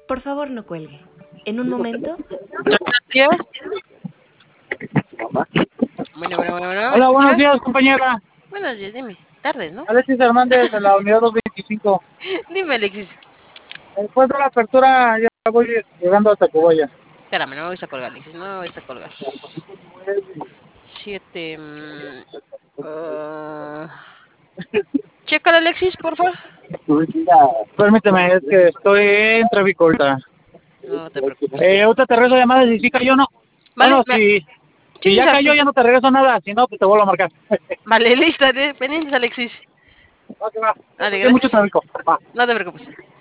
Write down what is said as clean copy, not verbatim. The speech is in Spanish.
Por favor, no cuelgue. En un momento... Gracias. Bueno. Hola, buenos ¿Escuchas? días, compañera. Buenos días, dime. Tardes, ¿no? Alexis Hernández, de la unidad 225. Dime, Alexis. Después de la apertura, ya voy llegando a Tacubaya. Espérame, no me voy a colgar, Alexis. No me voy a colgar. 7. Chécale, Alexis, por favor. Permíteme, es que estoy en tráfico ahorita. No te preocupes. Ahorita te regreso llamada si sí cayó o no. Vale, Bueno, si ya cayó, ya no te regreso nada. Si no, pues te vuelvo a marcar. Vale, listo. Pendientes, Alexis. Va, que va. Vale, Hay mucho gracias. tráfico. Va. No te preocupes.